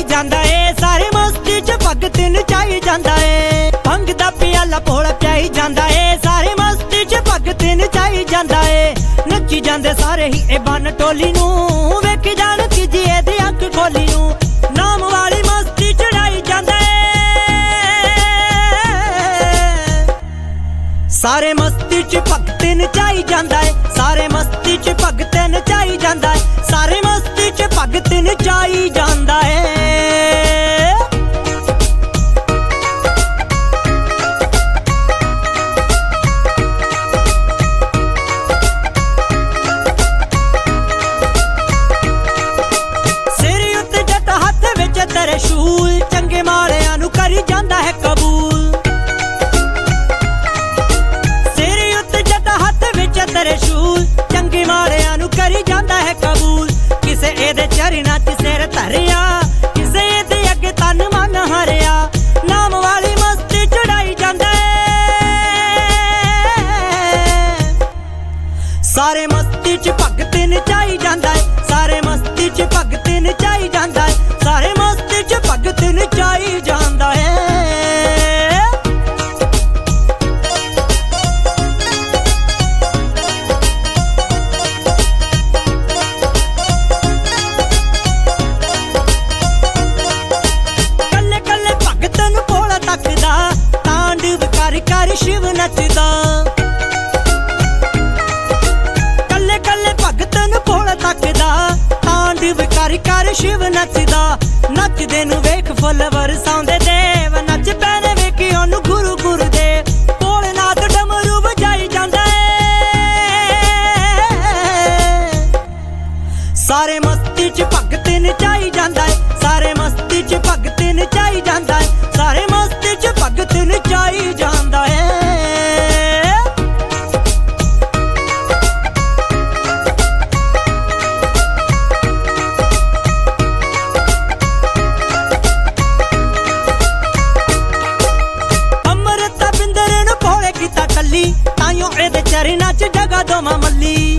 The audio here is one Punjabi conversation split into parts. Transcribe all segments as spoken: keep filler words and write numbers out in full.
ਨਚਾਈ ਜਾਂਦਾ ਏ, ਸਾਰੇ ਮਸਤੀ ਚ ਭਗਤ ਨਚਾਈ ਜਾਂਦਾ ਏ। ਭੰਗ ਦਾ ਪਿਆਲਾ ਭੋਲਾ ਪਿਆਈ ਜਾਂਦਾ ਏ, ਸਾਰੇ ਮਸਤੀ ਚ ਭਗਤ ਨਚਾਈ ਜਾਂਦਾ ਏ। ਨੱਚੀ ਜਾਂਦੇ ਸਾਰੇ ਹੀ ਇਹ ਬੰਨ ਟੋਲੀ ਨੂੰ, ਵੇਖ ਜਾਣ ਤੀਜੀ ਇਹਦੀ ਅੱਖ ਖੋਲੀ ਨੂੰ। ਨਾਮ ਵਾਲੀ ਮਸਤੀ ਚੜਾਈ ਜਾਂਦਾ ਏ, ਸਾਰੇ ਮਸਤੀ ਚ ਭਗਤ ਨਚਾਈ ਜਾਂਦਾ ਏ, ਸਾਰੇ ਮਸਤੀ ਚ ਭਗਤ ਨਚਾਈ ਜਾਂਦਾ ਏ, ਸਾਰੇ ਮਸਤੀ ਚ ਭਗਤ ਨਚਾਈ ਜਾਂਦਾ ਏ। ਸਿਰ ਉੱਤੇ ਜੱਟ ਹੱਥ ਵਿੱਚ ਤਰਸ਼ੂਲ, ਚੰਗੇ ਮਾਲਿਆਂ ਨੂੰ ਕਰੀ ਜਾਂਦਾ ਹੈ ਕਬੂਲ। ਤਰਸ਼ੂਲ ਚੰਗੇ ਮਾਲਿਆਂ ਨੂੰ ਕਰੀ ਜਾਂਦਾ ਹੈ ਕਬੂਲ। ਕਿਸੇ ਇਹਦੇ ਚਰਨਾਂ ਚ ਸਿਰ ਧਰਿਆ, ਕਿਸੇ ਇਹਦੇ ਅੱਗੇ ਤਨ ਮਨ ਹਰਿਆ। ਨਾਮ ਵਾਲੀ ਮਸਤੀ ਚੜਾਈ ਜਾਂਦਾ ਏ, ਸਾਰੇ ਮਸਤੀ ਚ ਭਗਤ ਨਚਾਈ ਜਾਂਦਾ ਏ, ਸਾਰੇ ਮਸਤੀ ਚ ਭਗਤ ਨਚਾਈ ਜਾਂਦਾ ਏ, ਸਾਰੇ ਮਸਤੀ ਚ ਭਗਤ ਨਚਾਈ ਜਾਂਦਾ ਏ। ਕਰ ਸ਼ਿਵ ਨੱਚਦਾ, ਕੱਲੇ ਕੱਲੇ ਭਗਤ ਨੂੰ ਭੋਲਾ ਤੱਕਦਾ। ਤਾਂਡਵ ਕਰ ਕਰ ਸ਼ਿਵ ਨੱਚਦਾ, ਨੱਚਦੇ ਨੂੰ ਵੇਖ ਫੁੱਲ ਵਰਸਾਉਂਦੇ ਦੇਵ। ਨੱਚ ਪੈਣੇ ਵੇਖੀ ਉਹਨੂੰ ਗੁਰੂ ਗੁਰਦੇਵ, ਭੋਲੇਨਾਥ ਡਮਰੂ ਵਜਾਈ ਜਾਂਦਾ ਏ, ਸਾਰੇ ਮਸਤੀ ਚ ਭਗਤ ਨਚਾਈ ਜਾਂਦਾ ਏ, ਸਾਰੇ ਮਸਤੀ ਚ ਭਗਤ ਨਚਾਈ ਜਾਂਦਾ ਏ, ਸਾਰੇ ਮਸਤੀ ਚ ਭਗਤ ਨਚਾਈ ਜਾਂਦਾ ਏ। ਅੰਮ੍ਰਿਤ ਬਿੰਦਰ ਨੂੰ ਭੋਲੇ ਕੀਤਾ ਟੱਲੀ, ਤਾਈਓ ਇਹਦੇ ਚਰਨਾਂ ਚ ਜਗਾ ਦੋਵਾਂ ਮੱਲੀ।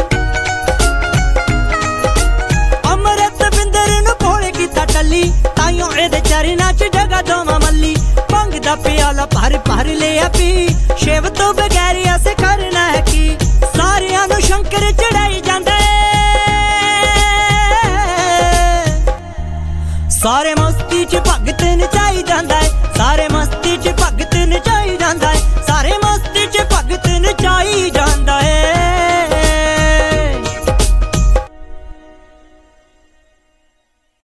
ਅੰਮ੍ਰਿਤ ਬਿੰਦਰ ਨੂੰ ਭੋਲੇ ਕੀਤਾ ਟੱਲੀ, ਤਾਈਓ ਇਹਦੇ ਚਰਨਾਂ ਚ ਜਗਾ ਦੋਵਾਂ ਮੱਲੀ। ਭੰਗ ਦਾ ਪਿਆਲਾ ਭਰ ਭਰ ਲਿਆ ਪੀ, ਸ਼ਿਵ ਤੋਂ ਬਗੈਰ ਅਸੀਂ ਕਰਨਾ ਹੈ ਕੀ। ਸਾਰਿਆਂ ਨੂੰ ਸ਼ੰਕਰ ਚੜਾਈ ਜਾਂਦਾ ਏ, ਸਾਰੇ ਮਸਤੀ ਚ ਭਗਤ